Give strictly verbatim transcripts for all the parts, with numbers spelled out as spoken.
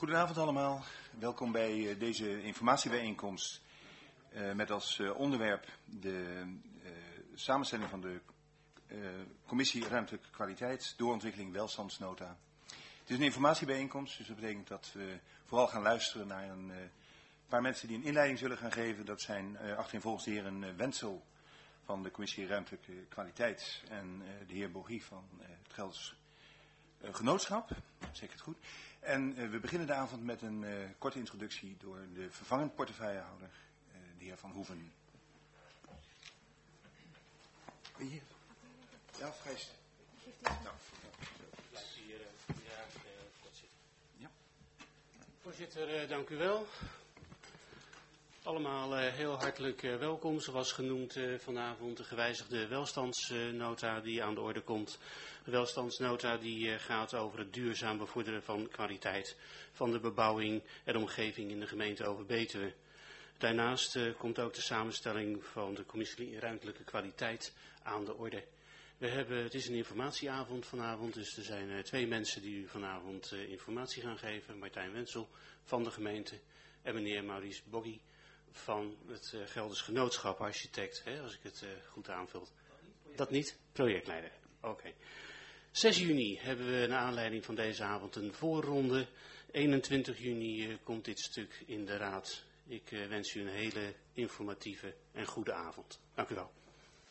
Goedenavond allemaal. Welkom bij uh, deze informatiebijeenkomst uh, met als uh, onderwerp de uh, samenstelling van de uh, Commissie Ruimtelijke Kwaliteit, Doorontwikkeling Welstandsnota. Het is een informatiebijeenkomst, dus dat betekent dat we vooral gaan luisteren naar een uh, paar mensen die een inleiding zullen gaan geven. Dat zijn uh, achtereenvolgens de heren uh, Wenzel van de Commissie Ruimtelijke Kwaliteit en uh, de heer Bogie van uh, het Gelders uh, Genootschap, zeg ik het goed. En uh, we beginnen de avond met een uh, korte introductie door de vervangend portefeuillehouder, uh, de heer Van Hoeven. Ben je hier? Ja, vrijst. Nou, blijf hier uh, graag uh, kort zitten. Ja. Voorzitter, uh, dank u wel. Allemaal uh, heel hartelijk uh, welkom, zoals genoemd uh, vanavond de gewijzigde welstandsnota uh, die aan de orde komt. De welstandsnota die uh, gaat over het duurzaam bevorderen van kwaliteit van de bebouwing en omgeving in de gemeente Overbetuwe. Daarnaast uh, komt ook de samenstelling van de Commissie Ruimtelijke Kwaliteit aan de orde. We hebben, het is een informatieavond vanavond, dus er zijn uh, twee mensen die u vanavond uh, informatie gaan geven. Martijn Wenzel van de gemeente en meneer Maurice Boggy van het uh, Gelders Genootschap, architect, hè, als ik het uh, goed aanvul. Dat niet? Projectleider. Oké. Okay. zes juni hebben we naar aanleiding van deze avond een voorronde. eenentwintig juni uh, komt dit stuk in de raad. Ik uh, wens u een hele informatieve en goede avond. Dank u wel.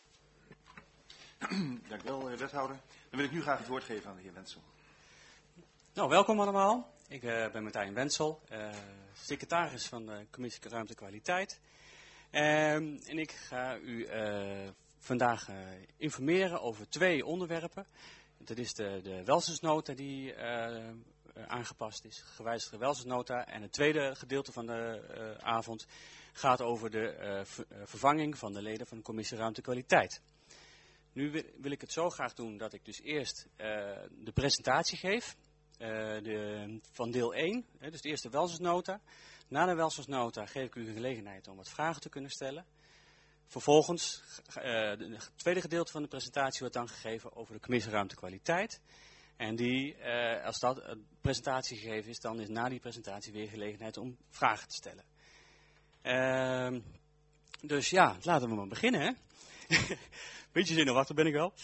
Dank u wel, wethouder. Dan wil ik nu graag het woord geven aan de heer Wenzel. Nou, welkom allemaal. Ik uh, ben Martijn Wenzel, uh, secretaris van de Commissie Ruimtelijke Kwaliteit. Um, en ik ga u uh, vandaag uh, informeren over twee onderwerpen. Dat is de, de welstandsnota die uh, aangepast is, gewijzigde welstandsnota. En het tweede gedeelte van de uh, avond gaat over de uh, ver, uh, vervanging van de leden van de Commissie Ruimtelijke Kwaliteit. Nu wil, wil ik het zo graag doen dat ik dus eerst uh, de presentatie geef. Uh, de, van deel één, hè, dus de eerste welstandsnota. Na de welstandsnota geef ik u de gelegenheid om wat vragen te kunnen stellen. Vervolgens, uh, het tweede gedeelte van de presentatie wordt dan gegeven over de Commissie Ruimtelijke Kwaliteit. En die, uh, als dat een presentatie gegeven is, dan is na die presentatie weer gelegenheid om vragen te stellen. Uh, dus ja, laten we maar beginnen, hè. Beetje zenuwachtig ben ik wel.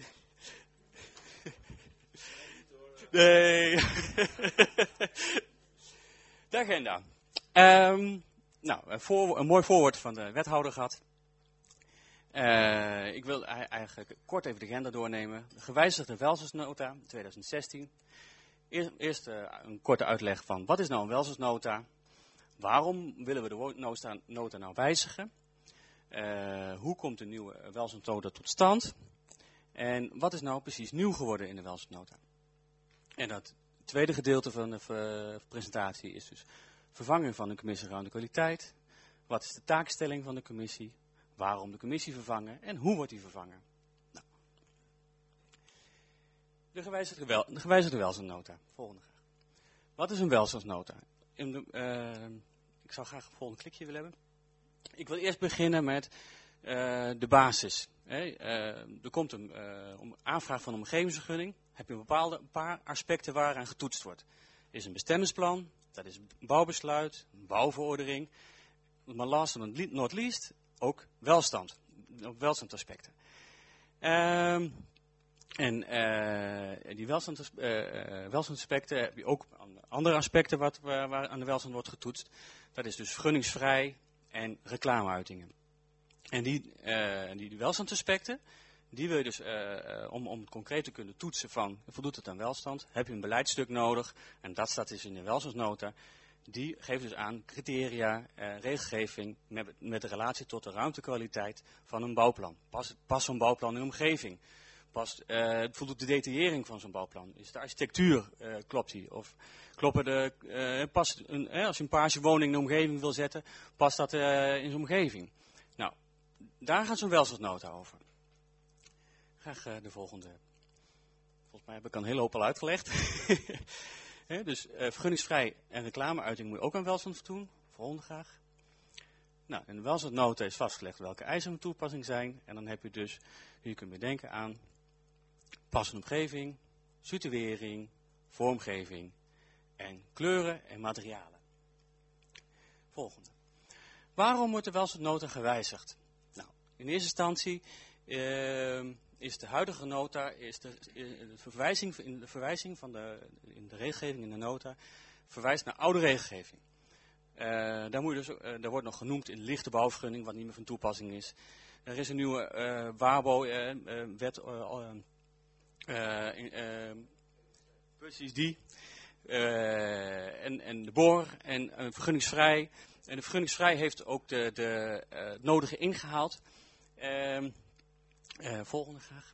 Nee. De agenda. Um, nou, een, voor, een mooi voorwoord van de wethouder gehad. Uh, ik wil eigenlijk kort even de agenda doornemen. De gewijzigde welstandsnota twintig zestien. Eerst, eerst uh, een korte uitleg van wat is nou een welstandsnota? Waarom willen we de nota, nota nou wijzigen? Uh, hoe komt de nieuwe welstandsnota tot stand? En wat is nou precies nieuw geworden in de welstandsnota? En dat tweede gedeelte van de uh, presentatie is dus vervanging van de Commissie Ruimtelijke Kwaliteit. Wat is de taakstelling van de commissie? Waarom de commissie vervangen? En hoe wordt die vervangen? Nou. De gewijzigde, wel, de gewijzigde welstandsnota. Volgende graag. Wat is een welstandsnota? In de, uh, ik zou graag een volgende klikje willen hebben. Ik wil eerst beginnen met uh, de basis. Hey, uh, er komt een uh, aanvraag van een omgevingsvergunning. Heb je een bepaalde een paar aspecten waaraan getoetst wordt. Er is een bestemmingsplan, dat is een bouwbesluit, een bouwverordening. Maar last but not least ook welstand, ook welstandsaspecten. Uh, en uh, die welstand, uh, welstandsaspecten heb je ook andere aspecten wat, waar, waar aan de welstand wordt getoetst. Dat is dus vergunningsvrij en reclameuitingen. En die, uh, die, die welstandsaspecten, die wil je dus, uh, om, om concreet te kunnen toetsen van, voldoet het aan welstand, heb je een beleidstuk nodig. En dat staat dus in de welstandsnota. Die geeft dus aan criteria, uh, regelgeving met, met de relatie tot de ruimtekwaliteit van een bouwplan. Past pas zo'n bouwplan in de omgeving? Past, uh, voldoet de detaillering van zo'n bouwplan? Is de architectuur, uh, klopt die? Of kloppen de, uh, past een, uh, als je een paarse in de omgeving wil zetten, past dat uh, in zijn omgeving? Nou, daar gaat zo'n welstandsnota over. Graag uh, de volgende. Volgens mij heb ik al een hele hoop al uitgelegd. He, dus uh, vergunningsvrij en reclameuiting moet je ook aan welstand doen. Volgende graag. Nou, in de welstandsnota is vastgelegd welke eisen van toepassing zijn. En dan heb je dus, je kunt bedenken aan passende omgeving, situering, vormgeving en kleuren en materialen. Volgende. Waarom wordt de welstandsnota gewijzigd? Nou, in eerste instantie uh, is de huidige nota, is de, de, verwijzing, in de verwijzing van de, in de regelgeving in de nota, verwijst naar oude regelgeving. Uh, daar, moet je dus, uh, daar wordt nog genoemd in lichte bouwvergunning, wat niet meer van toepassing is. Er is een nieuwe uh, WABO-wet, uh, uh, uh, uh, uh, precies die, uh, en, en de boor en uh, vergunningsvrij. En de vergunningsvrij heeft ook de, de uh, nodige ingehaald. Uh, uh, volgende graag.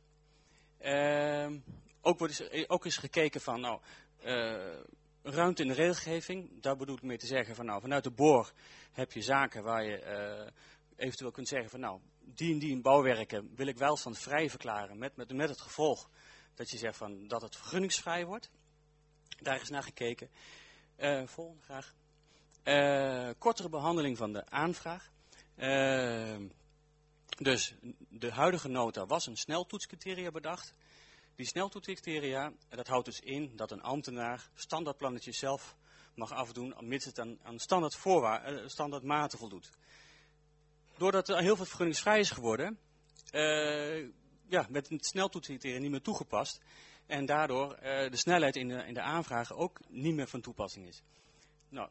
Uh, ook, wordt is, ook is gekeken van, nou, uh, ruimte in de regelgeving. Daar bedoel ik mee te zeggen van, nou, vanuit de boor heb je zaken waar je uh, eventueel kunt zeggen van, nou, die en die bouwwerken wil ik welstandsvrij verklaren. Met, met, met het gevolg dat je zegt van, dat het vergunningsvrij wordt. Daar is naar gekeken. Uh, volgende graag. Uh, kortere behandeling van de aanvraag. Uh, dus de huidige nota was een sneltoetscriteria bedacht. Die sneltoetscriteria, dat houdt dus in dat een ambtenaar standaardplannetjes zelf mag afdoen, mits het aan, aan standaard, voorwaarden, standaard maten voldoet. Doordat er heel veel vergunningsvrij is geworden, uh, ja, werd het sneltoetscriteria niet meer toegepast. En daardoor uh, de snelheid in de, in de aanvragen ook niet meer van toepassing is. Nou,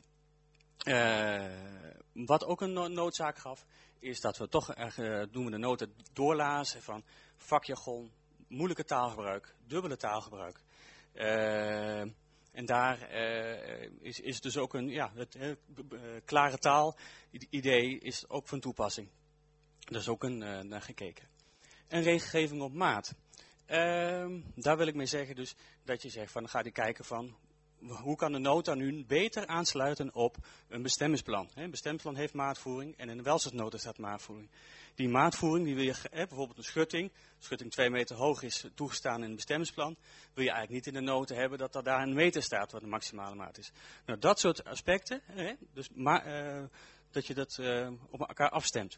uh, wat ook een no noodzaak gaf, is dat we toch, uh, doen we de nota doorlazen van vakjargon, moeilijke taalgebruik, dubbele taalgebruik. Uh, en daar uh, is, is dus ook een, ja, het uh, klare taal idee is ook van toepassing. Daar is ook een, uh, naar gekeken. En regelgeving op maat. Uh, daar wil ik mee zeggen dus dat je zegt van, dan gaat hij kijken van, hoe kan de nota nu beter aansluiten op een bestemmingsplan. Een bestemmingsplan heeft maatvoering en in de welstandsnota staat maatvoering. Die maatvoering, die wil je, hè, bijvoorbeeld een schutting, schutting twee meter hoog is toegestaan in een bestemmingsplan, wil je eigenlijk niet in de nota hebben dat er daar een meter staat wat de maximale maat is. Nou, dat soort aspecten, hè, dus ma uh, dat je dat uh, op elkaar afstemt.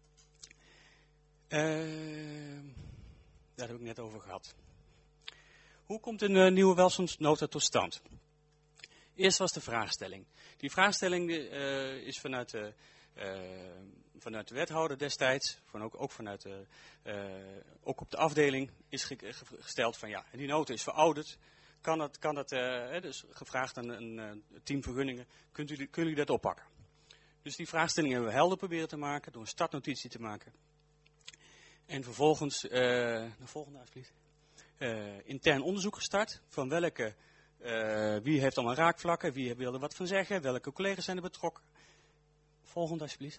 Uh, daar heb ik net over gehad. Hoe komt een uh, nieuwe welstandsnota tot stand? Eerst was de vraagstelling. Die vraagstelling uh, is vanuit de, uh, vanuit de wethouder destijds, van ook, ook, vanuit de, uh, ook op de afdeling, is ge gesteld van ja, die nota is verouderd. Kan dat, kan dat uh, dus gevraagd aan een uh, team vergunningen, kunt u, kunnen jullie dat oppakken? Dus die vraagstelling hebben we helder proberen te maken, door een startnotitie te maken. En vervolgens, uh, de volgende alsjeblieft, uh, intern onderzoek gestart van welke... Uh, wie heeft allemaal raakvlakken, wie wil er wat van zeggen, welke collega's zijn er betrokken. Volgende alsjeblieft.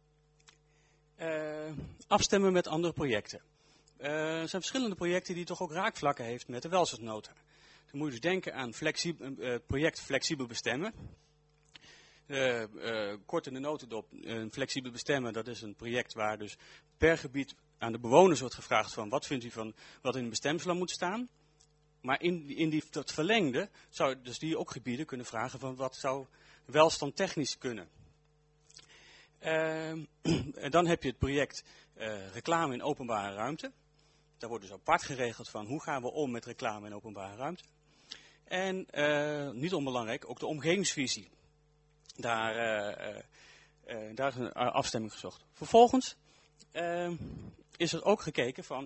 Uh, afstemmen met andere projecten. Uh, er zijn verschillende projecten die toch ook raakvlakken heeft met de welstandsnota. Dan moet je dus denken aan het uh, project flexibel bestemmen. Uh, uh, kort in de notendop, uh, flexibel bestemmen, dat is een project waar dus per gebied aan de bewoners wordt gevraagd van wat vindt u van wat in een bestemmingsplan moet staan. Maar in, in die, dat verlengde zou dus die ook gebieden kunnen vragen van wat zou welstandtechnisch kunnen. Uh, en dan heb je het project uh, reclame in openbare ruimte. Daar wordt dus apart geregeld van hoe gaan we om met reclame in openbare ruimte. En uh, niet onbelangrijk, ook de omgevingsvisie. Daar, uh, uh, uh, daar is een afstemming gezocht. Vervolgens uh, is er ook gekeken van...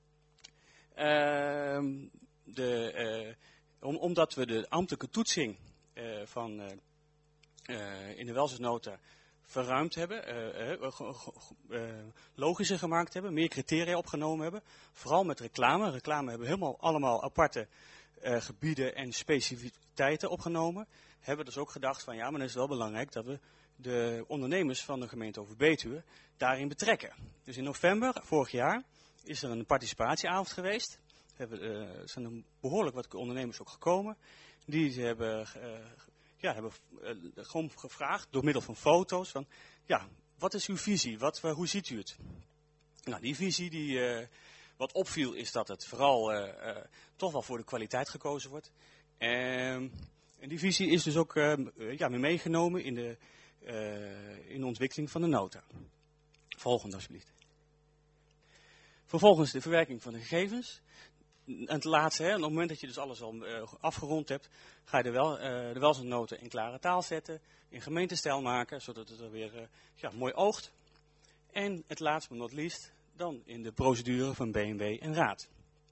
Uh, De, uh, om, omdat we de ambtelijke toetsing uh, van, uh, uh, in de welstandsnota verruimd hebben, uh, uh, uh, logischer gemaakt hebben, meer criteria opgenomen hebben. Vooral met reclame. Reclame hebben we helemaal allemaal aparte uh, gebieden en specificiteiten opgenomen. Hebben we dus ook gedacht van ja, maar dan is het wel belangrijk dat we de ondernemers van de gemeente Overbetuwe daarin betrekken. Dus in november vorig jaar is er een participatieavond geweest. Er uh, zijn er behoorlijk wat ondernemers ook gekomen. Die hebben, uh, ja, hebben uh, gewoon gevraagd door middel van foto's. Van, ja, wat is uw visie? Wat, uh, hoe ziet u het? Nou, die visie, die, uh, wat opviel is dat het vooral uh, uh, toch wel voor de kwaliteit gekozen wordt. Uh, en die visie is dus ook uh, ja, weer meegenomen in de, uh, in de ontwikkeling van de nota. Volgende alsjeblieft. Vervolgens de verwerking van de gegevens. en het laatste, hè, op het moment dat je dus alles al uh, afgerond hebt, ga je de, wel, uh, de welstandsnoten in klare taal zetten, in gemeentestijl maken, zodat het er weer uh, ja, mooi oogt. En het laatst maar not least, dan in de procedure van B N W en Raad.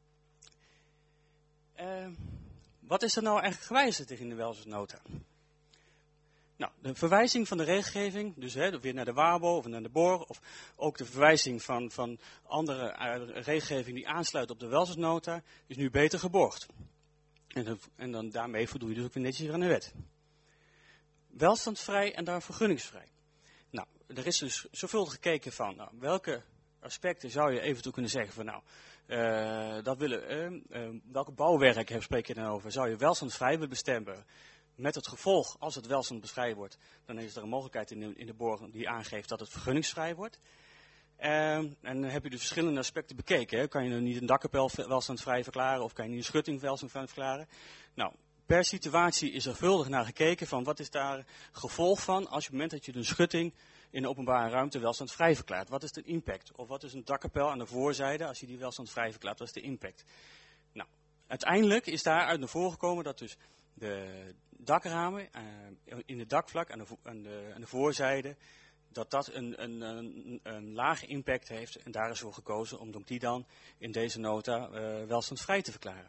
Uh, wat is er nou eigenlijk gewijzigd in de welstandsnota? Nou, de verwijzing van de regelgeving, dus hè, weer naar de WABO of naar de B O R, of ook de verwijzing van, van andere uh, regelgeving die aansluit op de welstandsnota, is nu beter geborgd. En, en dan daarmee voldoe je dus ook weer netjes weer aan de wet. Welstandsvrij en dan vergunningsvrij. Nou, er is dus zoveel gekeken van nou, welke aspecten zou je eventueel kunnen zeggen van nou, uh, dat willen, uh, uh, welke bouwwerken spreek je dan over? Zou je welstandsvrij willen bestemmen? Met het gevolg, als het welstand beschreven wordt, dan is er een mogelijkheid in de, in de B O R die aangeeft dat het vergunningsvrij wordt. Uh, en dan heb je de verschillende aspecten bekeken. Hè. Kan je dan niet een dakkapel welstandsvrij verklaren of kan je niet een schutting welstandsvrij verklaren? Nou, per situatie is er veelvuldig naar gekeken van wat is daar gevolg van als je op het moment dat je een schutting in de openbare ruimte welstandsvrij verklaart. Wat is de impact? Of wat is een dakkapel aan de voorzijde als je die welstandsvrij verklaart? Wat is de impact? Nou, uiteindelijk is daaruit naar voren gekomen dat dus de dakramen uh, in het dakvlak aan de, aan de, aan de voorzijde, dat dat een, een, een, een lage impact heeft en daar is voor gekozen om die dan in deze nota uh, welstandsvrij te verklaren.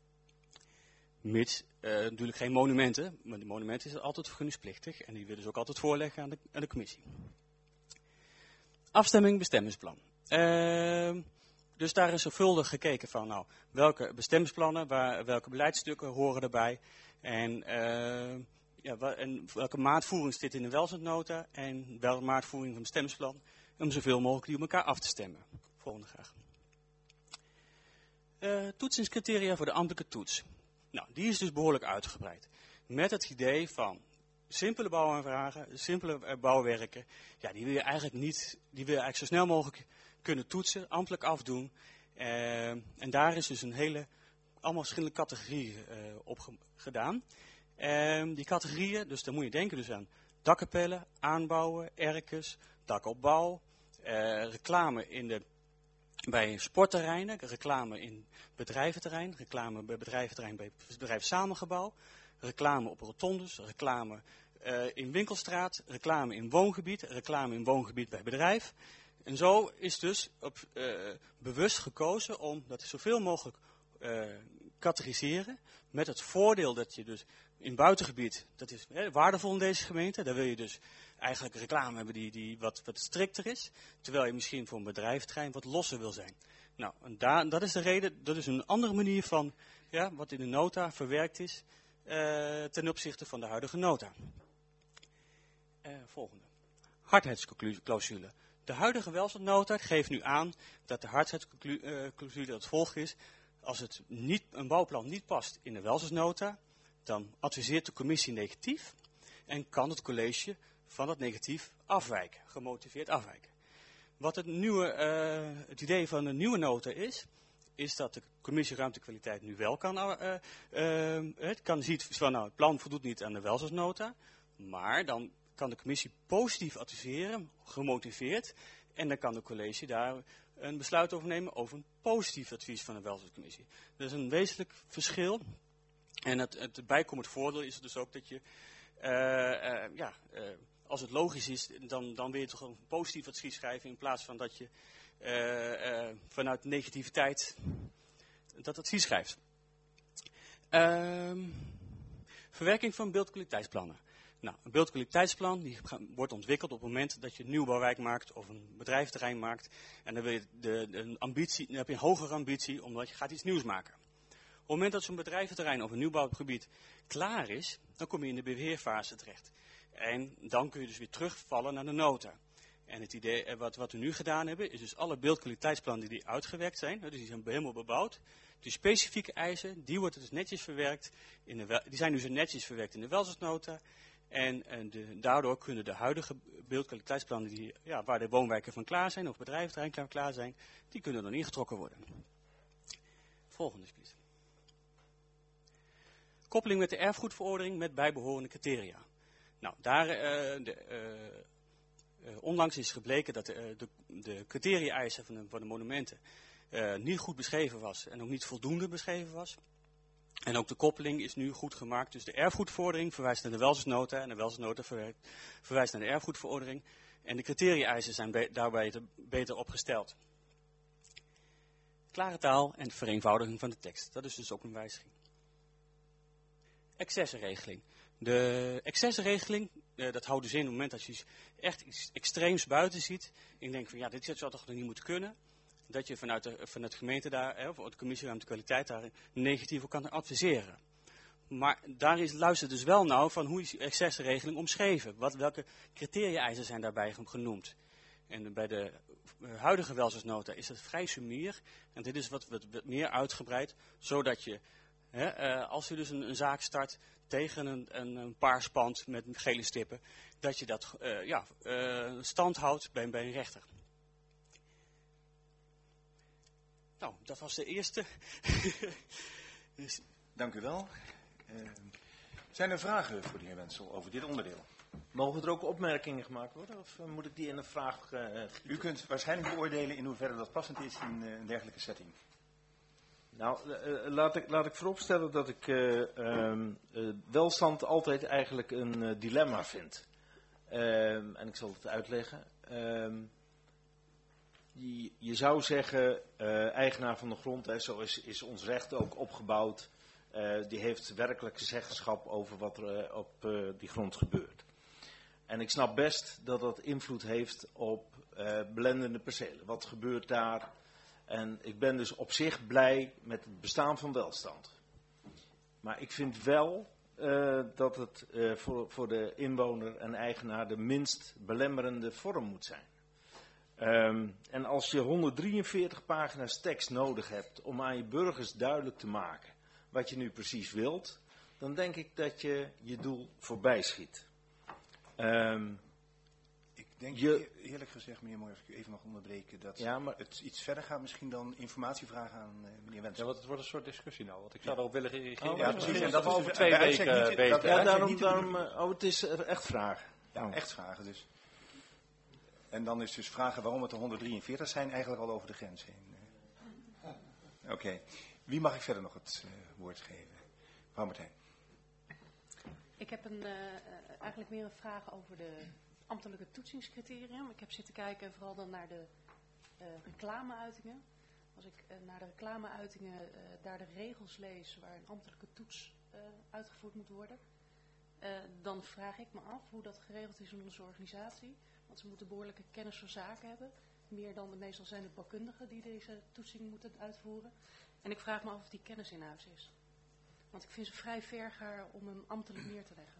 Mits uh, natuurlijk geen monumenten, maar de monumenten is altijd vergunningsplichtig en die willen ze ook altijd voorleggen aan de, aan de commissie. Afstemming bestemmingsplan. Uh, dus daar is zorgvuldig gekeken van nou, welke bestemmingsplannen, waar, welke beleidsstukken horen erbij. En, uh, ja, en welke maatvoering zit in de welstandsnota en welke maatvoering van het bestemmingsplan. Om zoveel mogelijk die op elkaar af te stemmen. Volgende graag. Uh, toetsingscriteria voor de ambtelijke toets. Nou, die is dus behoorlijk uitgebreid. Met het idee van simpele bouwaanvragen, simpele uh, bouwwerken. Ja, die wil je eigenlijk niet, die wil je eigenlijk zo snel mogelijk kunnen toetsen, ambtelijk afdoen. Uh, en daar is dus een hele, allemaal verschillende categorieën uh, op ge gedaan. Uh, die categorieën, dus dan moet je denken dus aan dakkapellen, aanbouwen, erkers, dakopbouw, uh, reclame in de, bij sportterreinen, reclame in bedrijventerrein, reclame bij bedrijventerrein bij bedrijfssamengebouw, reclame op rotondes, reclame uh, in winkelstraat, reclame in woongebied, reclame in woongebied bij bedrijf. En zo is dus op, uh, bewust gekozen om dat zoveel mogelijk uh, categoriseren. Met het voordeel dat je dus in buitengebied, dat is hè, waardevol in deze gemeente. Daar wil je dus eigenlijk reclame hebben die, die wat, wat strikter is. Terwijl je misschien voor een bedrijventerrein wat losser wil zijn. Nou, en daar, dat is de reden, dat is een andere manier van ja, wat in de nota verwerkt is uh, ten opzichte van de huidige nota. Uh, volgende. Hardheidsclausule. De huidige welstandsnota geeft nu aan dat de hardheidsclausule het volg is. Als het niet, een bouwplan niet past in de welstandsnota, dan adviseert de commissie negatief en kan het college van dat negatief afwijken, gemotiveerd afwijken. Wat het, nieuwe, uh, het idee van de nieuwe nota is, is dat de commissie ruimtekwaliteit nu wel kan, uh, uh, het kan ziet van nou, het plan voldoet niet aan de welstandsnota, maar dan kan de commissie positief adviseren, gemotiveerd, en dan kan de college daar een besluit over nemen over een positief advies van de welstandscommissie. Dat is een wezenlijk verschil. En het, het bijkomend voordeel is dus ook dat je, uh, uh, ja, uh, als het logisch is, dan, dan wil je toch een positief advies schrijven in plaats van dat je uh, uh, vanuit negativiteit dat advies schrijft. Uh, verwerking van beeldkwaliteitsplannen. Nou, een beeldkwaliteitsplan die wordt ontwikkeld op het moment dat je een nieuwbouwwijk maakt of een bedrijventerrein maakt. En dan, wil je de, de, een ambitie, dan heb je een hogere ambitie omdat je gaat iets nieuws maken. Op het moment dat zo'n bedrijventerrein of een nieuwbouwgebied klaar is, dan kom je in de beheerfase terecht. En dan kun je dus weer terugvallen naar de nota. En het idee, wat, wat we nu gedaan hebben, is dus alle beeldkwaliteitsplannen die uitgewerkt zijn, dus die zijn helemaal bebouwd. Die specifieke eisen, die worden dus netjes verwerkt, in de, die zijn dus netjes verwerkt in de welstandsnota. En, en de, daardoor kunnen de huidige beeldkwaliteitsplannen, die, ja, waar de woonwijken van klaar zijn, of bedrijventerrein klaar zijn, die kunnen dan ingetrokken worden. Volgende, please. Koppeling met de erfgoedverordening met bijbehorende criteria. Nou, daar, uh, de, uh, uh, onlangs is gebleken dat uh, de, de criteria-eisen van de, van de monumenten uh, niet goed beschreven was en ook niet voldoende beschreven was. En ook de koppeling is nu goed gemaakt. Dus de erfgoedverordening verwijst naar de welzijnsnota en de welzijnsnota verwijst naar de erfgoedverordening. En de criteria-eisen zijn be daarbij te, beter opgesteld. Klare taal en vereenvoudiging van de tekst. Dat is dus ook een wijziging. Excessenregeling. De excessenregeling, uh, dat houdt dus in op het moment dat je echt iets extreems buiten ziet. En je denkt van ja, dit zou toch niet moeten kunnen. Dat je vanuit de, vanuit de gemeente daar, hè, of de commissie ruimte kwaliteit daar negatief op kan adviseren. Maar daar is, luister dus wel nou van hoe is die excessenregeling omschreven. Wat, welke criteria-eisen zijn daarbij genoemd. En bij de uh, huidige welzijnsnota is het vrij sumier. En dit is wat, wat, wat meer uitgebreid. Zodat je, hè, uh, als je dus een, een zaak start tegen een, een, een paars pand met gele stippen. Dat je dat uh, ja, uh, stand houdt bij, bij een rechter. Nou, dat was de eerste. Dus, dank u wel. Uh, zijn er vragen voor de heer Wenzel over dit onderdeel? Mogen er ook opmerkingen gemaakt worden of uh, moet ik die in een vraag uh, U kunt waarschijnlijk beoordelen in hoeverre dat passend is in uh, een dergelijke setting. Nou, uh, laat, ik, laat ik vooropstellen dat ik uh, um, uh, welstand altijd eigenlijk een uh, dilemma vind. Um, en ik zal het uitleggen. Um, je, je zou zeggen, uh, eigenaar van de grond, hè, zo is, is ons recht ook opgebouwd. Uh, die heeft werkelijk zeggenschap over wat er uh, op uh, die grond gebeurt. En ik snap best dat dat invloed heeft op uh, belendende percelen. Wat gebeurt daar? En ik ben dus op zich blij met het bestaan van welstand. Maar ik vind wel uh, dat het uh, voor, voor de inwoner en eigenaar de minst belemmerende vorm moet zijn. Um, en als je honderddrieënveertig pagina's tekst nodig hebt om aan je burgers duidelijk te maken wat je nu precies wilt, dan denk ik dat je je doel voorbij schiet. Um, ik denk je, eerlijk gezegd, meneer Moor, als ik u even mag onderbreken, dat ja, maar, het iets verder gaat misschien dan informatie vragen aan uh, meneer Wenzel. Ja, want het wordt een soort discussie nou, want ik zou erop willen reageren. Oh, ja, precies. En En dat dat we over twee weken niet, weten. Ja, daarom, daarom uh, oh, het is echt vragen. Ja, echt vragen dus. En dan is dus vragen waarom het er honderddrieënveertig zijn eigenlijk al over de grens heen. Oké. Okay. Wie mag ik verder nog het uh, woord geven? Mevrouw Martijn. Ik heb een, uh, eigenlijk meer een vraag over de ambtelijke toetsingscriterium. Ik heb zitten kijken vooral dan naar de uh, reclameuitingen. Als ik uh, naar de reclameuitingen uh, daar de regels lees waar een ambtelijke toets uh, uitgevoerd moet worden, uh, dan vraag ik me af hoe dat geregeld is in onze organisatie. Want ze moeten behoorlijke kennis van zaken hebben. Meer dan de, meestal zijn het bouwkundigen die deze toetsing moeten uitvoeren. En ik vraag me af of die kennis in huis is. Want ik vind ze vrij vergaar om hem ambtelijk neer te leggen.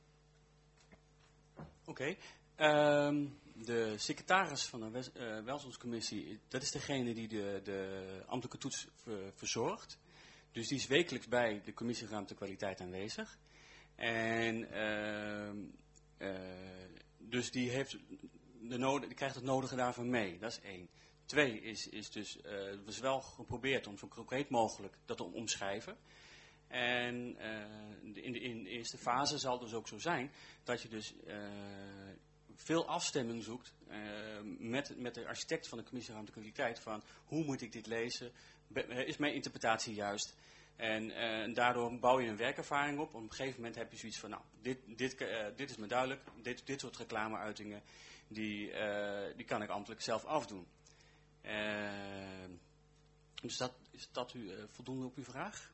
Oké. Okay. Um, de secretaris van de uh, welzijnscommissie, dat is degene die de, de ambtelijke toets ver, verzorgt. Dus die is wekelijks bij de commissie ruimte kwaliteit aanwezig. En uh, uh, dus die, heeft de nodige, die krijgt het nodige daarvan mee. Dat is één. Twee is, is dus, uh, het was wel geprobeerd om zo concreet mogelijk dat te omschrijven. En uh, in, de, in de eerste fase zal het dus ook zo zijn dat je dus uh, veel afstemming zoekt uh, met, met de architect van de commissie ruimte kwaliteit van hoe moet ik dit lezen, Be, is mijn interpretatie juist. En uh, daardoor bouw je een werkervaring op. Op een gegeven moment heb je zoiets van, nou, dit, dit, uh, dit is me duidelijk, dit, dit soort reclameuitingen, die, uh, die kan ik ambtelijk zelf afdoen. Uh, dus dat, is dat u, uh, voldoende op uw vraag?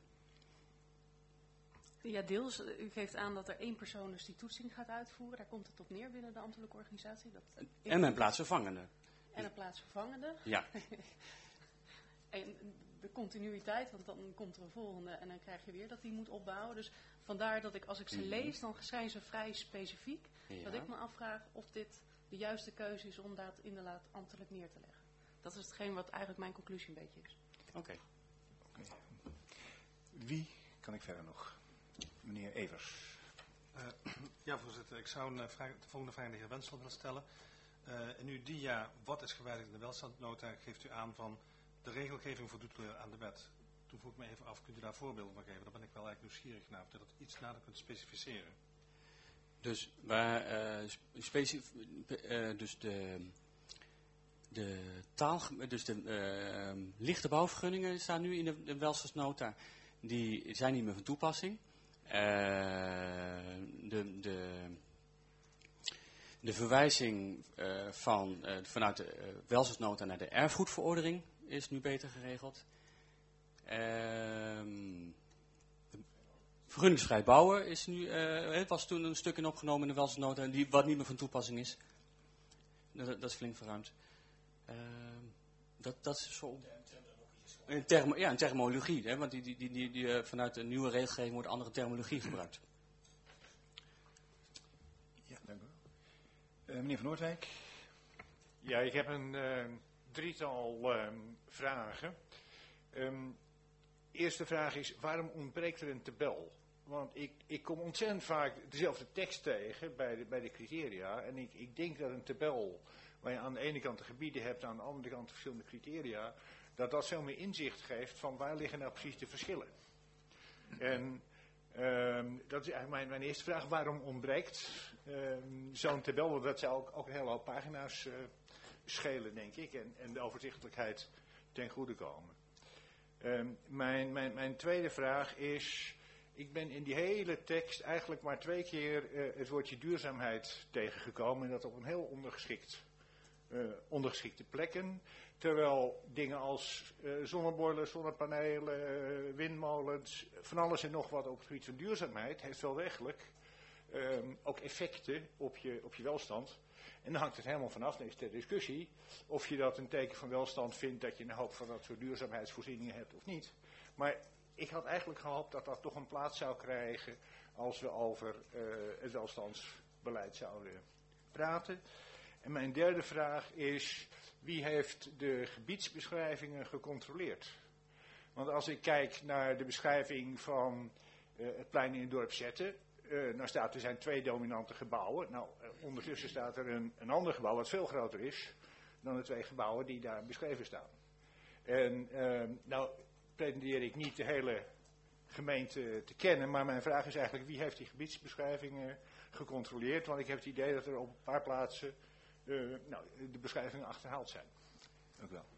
Ja, deels. U geeft aan dat er één persoon dus die toetsing gaat uitvoeren. Daar komt het op neer binnen de ambtelijke organisatie. Dat en mijn plaatsvervangende. En een plaatsvervangende. Ja. En de continuïteit, want dan komt er een volgende en dan krijg je weer dat die moet opbouwen. Dus vandaar dat ik, als ik ze mm-hmm. lees, dan zijn ze vrij specifiek. Ja. Dat ik me afvraag of dit de juiste keuze is om dat inderdaad ambtelijk neer te leggen. Dat is hetgeen wat eigenlijk mijn conclusie een beetje is. Oké. Okay. Okay. Wie kan ik verder nog? Meneer Evers. Uh, ja, voorzitter. Ik zou een, uh, vraag, de volgende vraag aan de heer Wenzel willen stellen. Uh, in uw dia, wat is gewijzigd in de welstandnota, geeft u aan van de regelgeving voldoet uh, aan de wet. Toen vroeg ik me even af, kunt u daar voorbeelden van geven? Daar ben ik wel eigenlijk nieuwsgierig naar, of u dat iets nader kunt specificeren. Dus, waar, uh, specif- uh, dus de de taal, dus de uh, lichte bouwvergunningen staan nu in de, de welstandsnota. Die zijn niet meer van toepassing. Uh, de, de, de verwijzing uh, van, uh, vanuit de uh, welstandsnota naar de erfgoedverordening is nu beter geregeld. Uh, vergunningsvrij bouwen is nu, uh, het was toen een stuk in opgenomen in de welstandsnota, die wat niet meer van toepassing is. Dat, dat is flink verruimd. Uh, dat, dat is zo. Een termo, ja, een terminologie, hè, want die, die, die, die, die, uh, vanuit de nieuwe regelgeving wordt andere terminologie gebruikt. Ja, dank u wel. Uh, meneer Van Noordwijk. Ja, ik heb een uh, drietal uh, vragen. Um, eerste vraag is, waarom ontbreekt er een tabel? Want ik, ik kom ontzettend vaak dezelfde tekst tegen bij de, bij de criteria. En ik, ik denk dat een tabel, waar je aan de ene kant de gebieden hebt, aan de andere kant verschillende criteria, dat dat veel meer inzicht geeft van waar liggen nou precies de verschillen. En um, dat is eigenlijk mijn, mijn eerste vraag, waarom ontbreekt um, zo'n tabel? Want dat zou ook, ook een hele hoop pagina's uh, schelen, denk ik, en, en de overzichtelijkheid ten goede komen. Um, mijn, mijn, mijn tweede vraag is, ik ben in die hele tekst eigenlijk maar twee keer uh, het woordje duurzaamheid tegengekomen. En dat op een heel ondergeschikt, uh, ondergeschikte plekken. Terwijl dingen als uh, zonneboilers, zonnepanelen, uh, windmolens, van alles en nog wat op het gebied van duurzaamheid heeft wel degelijk um, ook effecten op je, op je welstand. En dan hangt het helemaal vanaf, dan is ter discussie, of je dat een teken van welstand vindt dat je een hoop van dat soort duurzaamheidsvoorzieningen hebt of niet. Maar ik had eigenlijk gehoopt dat dat toch een plaats zou krijgen als we over uh, het welstandsbeleid zouden praten. En mijn derde vraag is, wie heeft de gebiedsbeschrijvingen gecontroleerd? Want als ik kijk naar de beschrijving van uh, het plein in het dorp Zetten, uh, nou staat er zijn twee dominante gebouwen. Nou, uh, ondertussen staat er een, een ander gebouw wat veel groter is dan de twee gebouwen die daar beschreven staan. En uh, nou pretendeer ik niet de hele gemeente te kennen, maar mijn vraag is eigenlijk, wie heeft die gebiedsbeschrijvingen gecontroleerd? Want ik heb het idee dat er op een paar plaatsen uh, nou, de beschrijvingen achterhaald zijn. Dank u wel.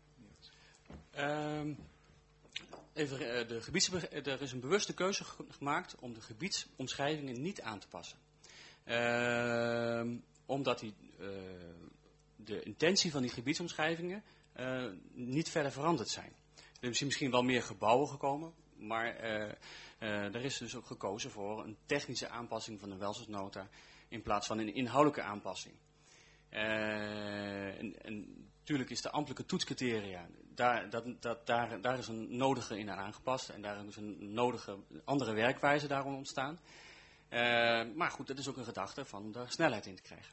Um, even, uh, de gebiedsbe- er is een bewuste keuze ge- gemaakt om de gebiedsomschrijvingen niet aan te passen. Uh, omdat die, uh, de intentie van die gebiedsomschrijvingen uh, niet verder veranderd zijn. Er zijn misschien wel meer gebouwen gekomen, maar uh, uh, er is dus ook gekozen voor een technische aanpassing van de welstandsnota in plaats van een inhoudelijke aanpassing. Uh, en, en natuurlijk is de ambtelijke toetscriteria, daar, dat, dat, daar, daar is een nodige in aangepast en daar is een nodige andere werkwijze daarom ontstaan. Uh, maar goed, dat is ook een gedachte van om daar snelheid in te krijgen.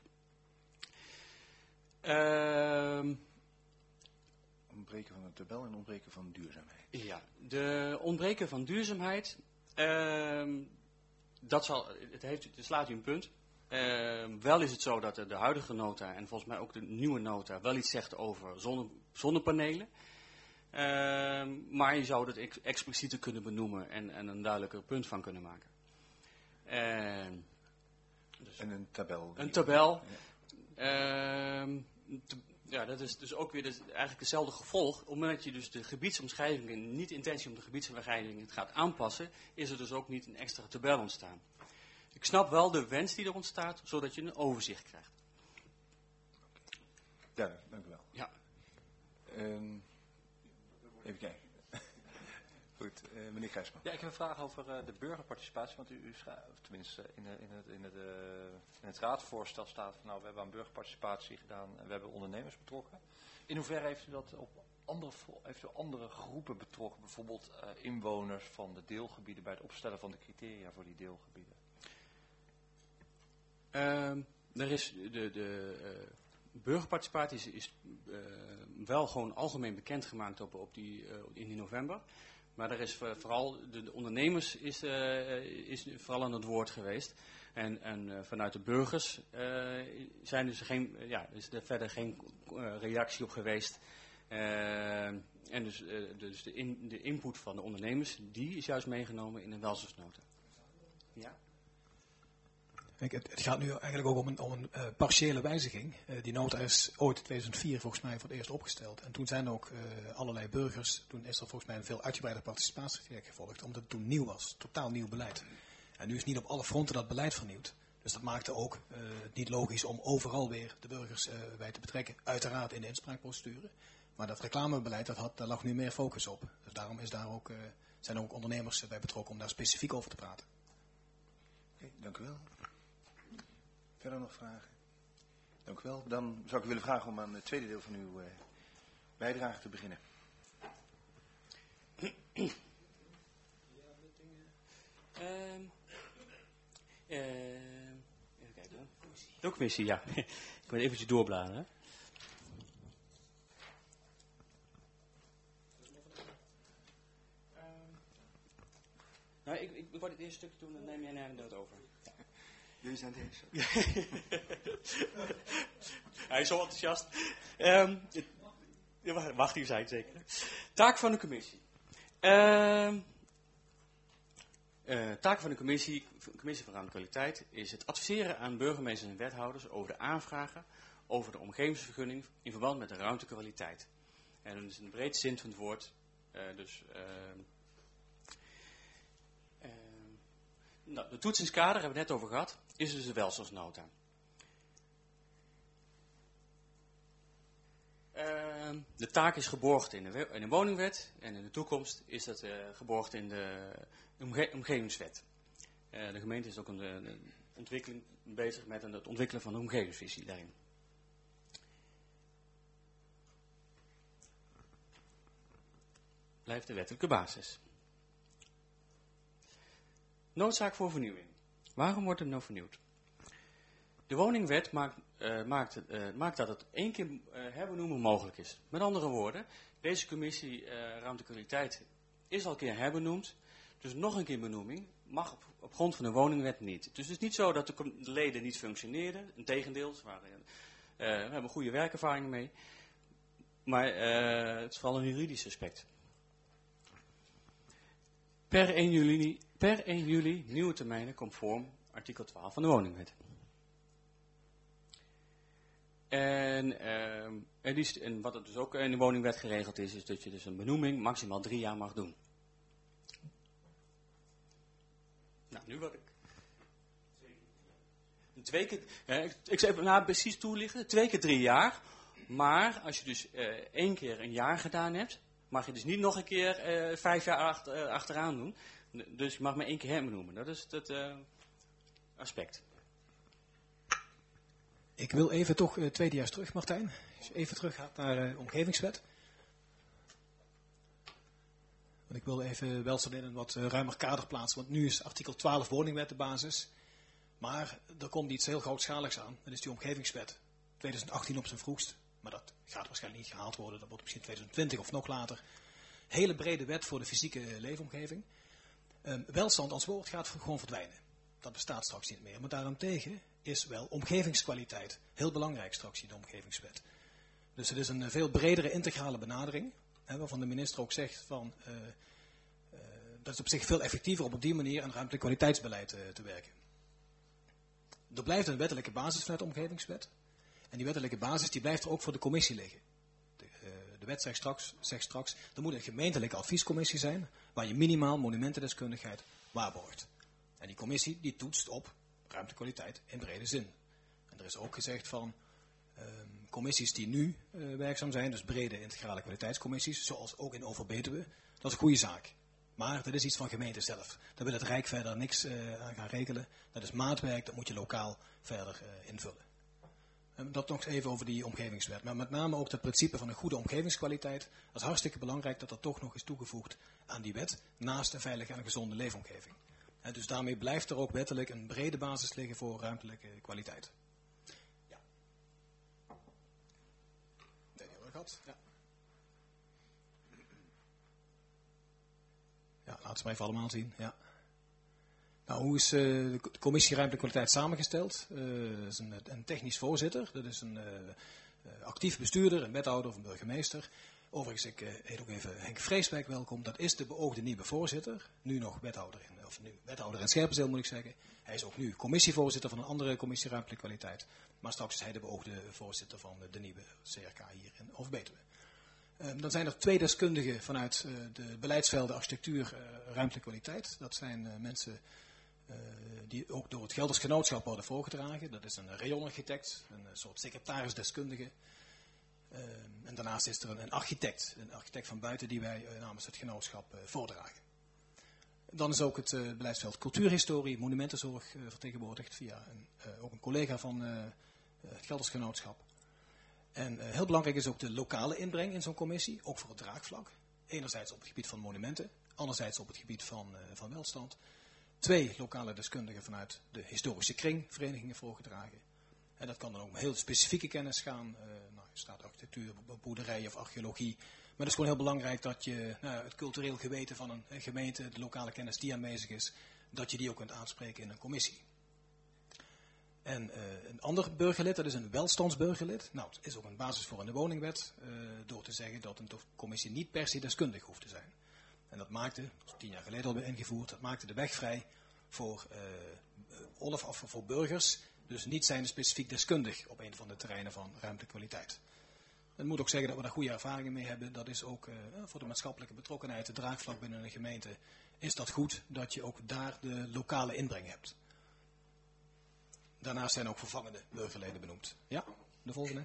Uh, Ontbreken van een tabel en ontbreken van duurzaamheid. Ja, de ontbreken van duurzaamheid, uh, dat zal, het, heeft, het slaat u een punt. Uh, wel is het zo dat de, de huidige nota en volgens mij ook de nieuwe nota wel iets zegt over zonne, zonnepanelen. Uh, maar je zou het ex, explicieter kunnen benoemen en, en een duidelijker punt van kunnen maken. Uh, dus en een tabel. Een tabel. Ja. Uh, te, Ja, dat is dus ook weer dus eigenlijk hetzelfde gevolg. Op het moment dat je dus de gebiedsomschrijvingen, niet de intentie om de gebiedsomschrijvingen gaat aanpassen, is er dus ook niet een extra tabel ontstaan. Ik snap wel de wens die er ontstaat, zodat je een overzicht krijgt. Ja, dank u wel. Ja. Um, even kijken. Goed, uh, meneer Krijsman. Ja, ik heb een vraag over uh, de burgerparticipatie. Want u, u schrijft, tenminste in, de, in, het, in, het, uh, in het raadsvoorstel staat van nou, we hebben aan burgerparticipatie gedaan en we hebben ondernemers betrokken. In hoeverre heeft u dat op andere, heeft u andere groepen betrokken? Bijvoorbeeld uh, inwoners van de deelgebieden bij het opstellen van de criteria voor die deelgebieden? Uh, er is de, de uh, burgerparticipatie is, is uh, wel gewoon algemeen bekendgemaakt op, op die, uh, in november. Maar er is vooral, de, de ondernemers is, uh, is vooral aan het woord geweest. En, en uh, vanuit de burgers uh, zijn dus geen, uh, ja, is er verder geen uh, reactie op geweest. Uh, en dus, uh, dus de, in, de input van de ondernemers, die is juist meegenomen in de welstandsnota. Ja. Kijk, het, het gaat nu eigenlijk ook om een, om een uh, partiële wijziging. Uh, die nota is ooit in tweeduizend vier volgens mij voor het eerst opgesteld. En toen zijn ook uh, allerlei burgers, toen is er volgens mij een veel uitgebreider participatietraject gevolgd, omdat het toen nieuw was, totaal nieuw beleid. En nu is niet op alle fronten dat beleid vernieuwd. Dus dat maakte ook uh, niet logisch om overal weer de burgers uh, bij te betrekken. Uiteraard in de inspraakprocedure. Maar dat reclamebeleid, dat had, daar lag nu meer focus op. Dus daarom is daar ook, uh, zijn ook ondernemers uh, bij betrokken om daar specifiek over te praten. Okay, dank u wel. Verder nog vragen? Dank u wel. Dan zou ik u willen vragen om aan het tweede deel van uw uh, bijdrage te beginnen. Um, uh, even kijken hoor. De commissie, ja. Ik moet eventjes doorbladeren. Um, nou, ik, ik word het eerste stukje doen, dan neem jij naar het over. Jullie zijn deze. Hij is zo enthousiast. Um, het, wacht, hier zei ik zeker. Taak van de commissie. Um, uh, taak van de commissie, commissie van Ruimtelijke Kwaliteit, is het adviseren aan burgemeesters en wethouders over de aanvragen over de omgevingsvergunning in verband met de ruimtelijke kwaliteit. En dat is in de breedste zin van het woord. Uh, dus... Uh, Nou, de toetsingskader, hebben we het net over gehad, is dus de welstandsnota. Uh, de taak is geborgd in de, in de woningwet en in de toekomst is dat uh, geborgd in de omge omgevingswet. Uh, de gemeente is ook een, een ontwikkeling bezig met het ontwikkelen van de omgevingsvisie daarin. Blijft de wettelijke basis. Noodzaak voor vernieuwing. Waarom wordt het nou vernieuwd? De woningwet maakt, uh, maakt, uh, maakt dat het één keer uh, herbenoemen mogelijk is. Met andere woorden, deze commissie uh, Ruimtelijke Kwaliteit is al een keer herbenoemd. Dus nog een keer benoeming mag op, op grond van de woningwet niet. Dus het is niet zo dat de, de leden niet functioneerden. Integendeel, ze waren, uh, we hebben goede werkervaringen mee. Maar uh, het is vooral een juridisch aspect. Per één juli, per één juli nieuwe termijnen conform artikel twaalf van de woningwet. En, uh, en, die, en wat het dus ook in de woningwet geregeld is, is dat je dus een benoeming maximaal drie jaar mag doen. Nou, nu wat ik... Twee keer, ja, ik, ik zal even nou, precies toelichten, twee keer drie jaar. Maar als je dus uh, één keer een jaar gedaan hebt, mag je dus niet nog een keer uh, vijf jaar achter, uh, achteraan doen. Dus je mag maar één keer herbenoemen. Dat is het uh, aspect. Ik wil even toch uh, tweedejaars terug, Martijn. Als je even terug gaat naar de uh, omgevingswet. Want ik wil even welstand in een wat uh, ruimer kader plaatsen. Want nu is artikel twaalf woningwet de basis. Maar er komt iets heel grootschaligs aan. Dat is die omgevingswet. twintig achttien op zijn vroegst. Maar dat gaat waarschijnlijk niet gehaald worden. Dat wordt misschien twintig twintig of nog later. Hele brede wet voor de fysieke uh, leefomgeving. Um, welstand als woord gaat gewoon verdwijnen. Dat bestaat straks niet meer. Maar daarentegen is wel omgevingskwaliteit heel belangrijk straks in de omgevingswet. Dus het is een uh, veel bredere integrale benadering. Hè, waarvan de minister ook zegt van... Uh, uh, dat is op zich veel effectiever om op die manier aan ruimtelijk kwaliteitsbeleid uh, te werken. Er blijft een wettelijke basis vanuit de omgevingswet. En die wettelijke basis die blijft er ook voor de commissie liggen. De, uh, de wet zegt straks, zegt straks, er moet een gemeentelijke adviescommissie zijn, waar je minimaal monumentendeskundigheid waarborgt. En die commissie die toetst op ruimtekwaliteit in brede zin. En er is ook gezegd van um, commissies die nu uh, werkzaam zijn, dus brede integrale kwaliteitscommissies, zoals ook in Overbetuwe, dat is een goede zaak. Maar dat is iets van gemeente zelf. Daar wil het Rijk verder niks uh, aan gaan regelen. Dat is maatwerk, dat moet je lokaal verder uh, invullen. Um, dat nog even over die omgevingswet. Maar met name ook het principe van een goede omgevingskwaliteit. Dat is hartstikke belangrijk dat dat toch nog is toegevoegd aan die wet. Naast een veilige en gezonde leefomgeving. En dus daarmee blijft er ook wettelijk een brede basis liggen voor ruimtelijke kwaliteit. Ja. Nee, hebben we gehad. Ja. Ja, laten we maar even allemaal zien. Ja. Nou, hoe is uh, de commissie ruimtelijke kwaliteit samengesteld? Uh, dat is een, een technisch voorzitter, dat is een uh, actief bestuurder, een wethouder of een burgemeester. Overigens, ik uh, heet ook even Henk Vreeswijk welkom. Dat is de beoogde nieuwe voorzitter. Nu nog wethouder in, of nu wethouder in Scherpenzeel moet ik zeggen. Hij is ook nu commissievoorzitter van een andere commissie ruimtelijke kwaliteit. Maar straks is hij de beoogde voorzitter van de, de nieuwe C R K hier in Overbetuwe. Um, dan zijn er twee deskundigen vanuit uh, de beleidsvelden architectuur uh, ruimtelijke kwaliteit. Dat zijn uh, mensen uh, die ook door het Gelders Genootschap worden voorgedragen. Dat is een rayonarchitect, een uh, soort secretaris-deskundige. Uh, en daarnaast is er een, een architect, een architect van buiten die wij uh, namens het genootschap uh, voordragen. Dan is ook het uh, beleidsveld cultuurhistorie, monumentenzorg uh, vertegenwoordigd via een, uh, ook een collega van uh, het Gelders Genootschap. En uh, heel belangrijk is ook de lokale inbreng in zo'n commissie, ook voor het draagvlak. Enerzijds op het gebied van monumenten, anderzijds op het gebied van, uh, van welstand. Twee lokale deskundigen vanuit de historische kring, verenigingen voorgedragen. En dat kan dan ook om heel specifieke kennis gaan, uh, nou, staat architectuur, boerderij of archeologie. Maar het is gewoon heel belangrijk dat je nou, het cultureel geweten van een, een gemeente, de lokale kennis die aanwezig is, dat je die ook kunt aanspreken in een commissie. En uh, een ander burgerlid, dat is een welstandsburgerlid. Nou, het is ook een basis voor in de woningwet, uh, door te zeggen dat een commissie niet per se deskundig hoeft te zijn. En dat maakte, dat is tien jaar geleden alweer ingevoerd, dat maakte de weg vrij voor, uh, of, of voor burgers, dus niet zijn specifiek deskundig op een van de terreinen van ruimtelijke kwaliteit. Ik moet ook zeggen dat we daar goede ervaringen mee hebben. Dat is ook uh, voor de maatschappelijke betrokkenheid, de draagvlak binnen een gemeente, is dat goed dat je ook daar de lokale inbreng hebt. Daarnaast zijn ook vervangende burgerleden benoemd. Ja, de volgende.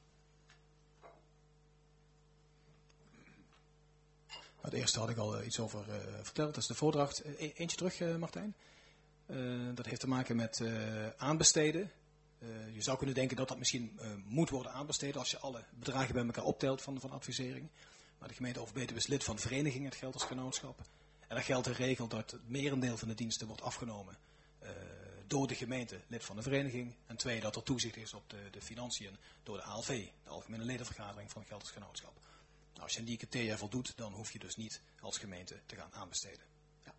Het eerste had ik al uh, iets over uh, verteld, dat is de voordracht. Uh, e eentje terug, uh, Martijn. Uh, dat heeft te maken met uh, aanbesteden. Uh, je zou kunnen denken dat dat misschien uh, moet worden aanbesteden als je alle bedragen bij elkaar optelt van, van advisering. Maar de gemeente Overbetuwe is lid van de vereniging, het Gelders Genootschap. En daar geldt de regel dat het merendeel van de diensten wordt afgenomen uh, door de gemeente, lid van de vereniging. En twee, dat er toezicht is op de, de financiën door de A L V, de Algemene Ledenvergadering van het Gelders Genootschap. Nou, als je aan die criteria voldoet, dan hoef je dus niet als gemeente te gaan aanbesteden. Ja.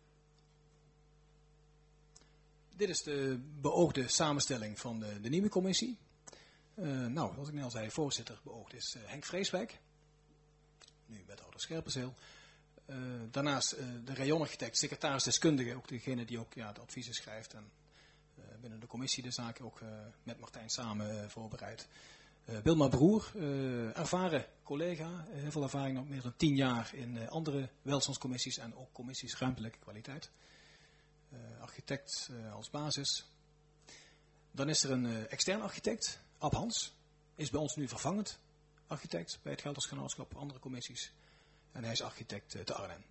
Dit is de beoogde samenstelling van de, de nieuwe commissie. Uh, nou, zoals ik net al zei, voorzitter beoogd is uh, Henk Vreeswijk. Nu wethouder Scherpenzeel. Uh, daarnaast uh, de rayonarchitect, secretaris-deskundige, ook degene die ook ja, de adviezen schrijft en uh, binnen de commissie de zaken ook uh, met Martijn samen uh, voorbereidt. Uh, Wilma Broer, uh, ervaren collega, uh, heel veel ervaring, nog meer dan tien jaar in uh, andere welstandscommissies en ook commissies ruimtelijke kwaliteit. Uh, architect uh, als basis. Dan is er een uh, extern architect, Ab Hans, is bij ons nu vervangend architect bij het Gelders Genootschap, andere commissies. En hij is architect uh, te Arnhem.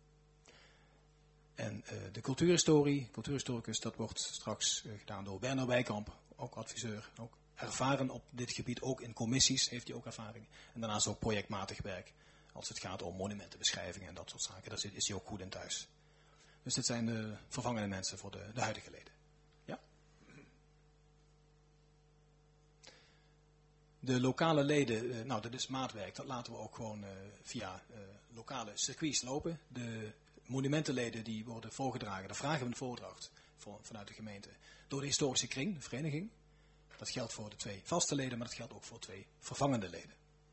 En uh, de cultuurhistorie, cultuurhistoricus, dat wordt straks uh, gedaan door Werner Wijkamp, ook adviseur, ook ervaren op dit gebied, ook in commissies heeft hij ook ervaring. En daarnaast ook projectmatig werk, als het gaat om monumentenbeschrijvingen en dat soort zaken. Daar is hij ook goed in thuis. Dus dit zijn de vervangende mensen voor de, de huidige leden. Ja? De lokale leden, nou dat is maatwerk, dat laten we ook gewoon uh, via uh, lokale circuits lopen. De monumentenleden die worden voorgedragen, daar vragen we een voordracht voor, vanuit de gemeente, door de historische kring, de vereniging. Dat geldt voor de twee vaste leden, maar dat geldt ook voor twee vervangende leden.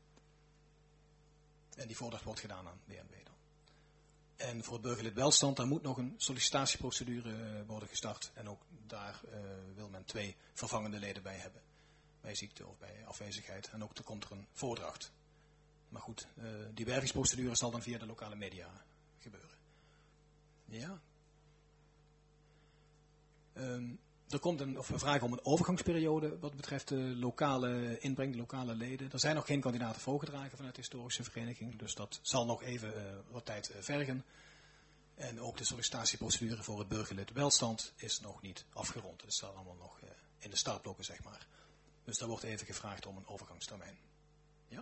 En die voordracht wordt gedaan aan B N W dan. En voor het burgerlid welstand, daar moet nog een sollicitatieprocedure uh, worden gestart. En ook daar uh, wil men twee vervangende leden bij hebben. Bij ziekte of bij afwezigheid. En ook er komt er een voordracht. Maar goed, uh, die wervingsprocedure zal dan via de lokale media gebeuren. Ja. Um, er komt een, of we vragen om een overgangsperiode wat betreft de lokale inbreng, de lokale leden. Er zijn nog geen kandidaten voorgedragen vanuit de historische vereniging. Dus dat zal nog even uh, wat tijd uh, vergen. En ook de sollicitatieprocedure voor het burgerlid welstand is nog niet afgerond. Het staat allemaal nog uh, in de startblokken, zeg maar. Dus daar wordt even gevraagd om een overgangstermijn. Ja?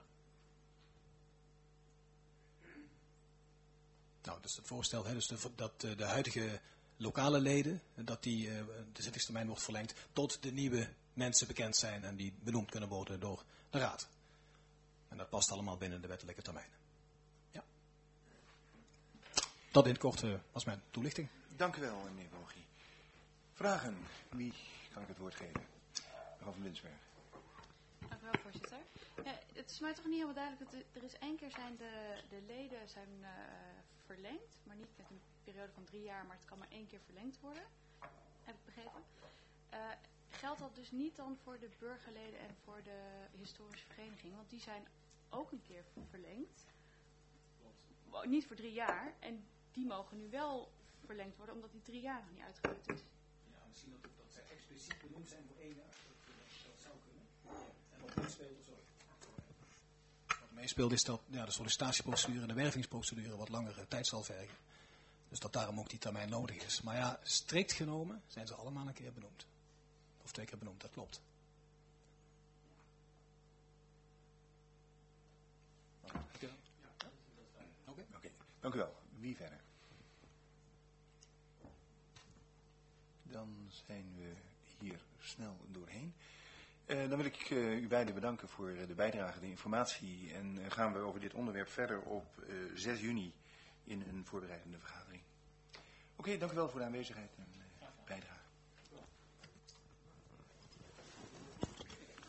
Nou, dat is het voorstel. Hè? Dus de, dat uh, de huidige lokale leden, dat die, uh, de zittingstermijn wordt verlengd tot de nieuwe mensen bekend zijn en die benoemd kunnen worden door de raad. En dat past allemaal binnen de wettelijke termijnen. Ja. Dat in het kort uh, was mijn toelichting. Dank u wel, meneer Bogie. Vragen? Wie kan ik het woord geven? Mevrouw van Linsberg. Dank wel, voorzitter. Ja, het is mij toch niet helemaal duidelijk. Dat er, er is één keer zijn de, de leden zijn, uh, verlengd, maar niet met een periode van drie jaar, maar het kan maar één keer verlengd worden. Heb ik begrepen. Uh, geldt dat dus niet dan voor de burgerleden en voor de historische vereniging? Want die zijn ook een keer verlengd. Niet voor drie jaar. En die mogen nu wel verlengd worden, omdat die drie jaar nog niet uitgewerkt is. Ja, misschien dat, dat zij expliciet benoemd zijn voor één jaar. Dat, dat zou kunnen. En wat meespeelt of zo. Wat meespeelt is dat ja, de sollicitatieprocedure en de wervingsprocedure wat langere tijd zal vergen. Dus dat daarom ook die termijn nodig is. Maar ja, strikt genomen zijn ze allemaal een keer benoemd. Of twee keer benoemd, dat klopt. Oké, okay. okay. Dank u wel. Wie verder? Dan zijn we hier snel doorheen. Uh, dan wil ik uh, u beiden bedanken voor uh, de bijdrage, de informatie. En uh, gaan we over dit onderwerp verder op uh, zes juni in een voorbereidende vergadering. Oké, okay, dank u wel voor de aanwezigheid en uh, bijdrage.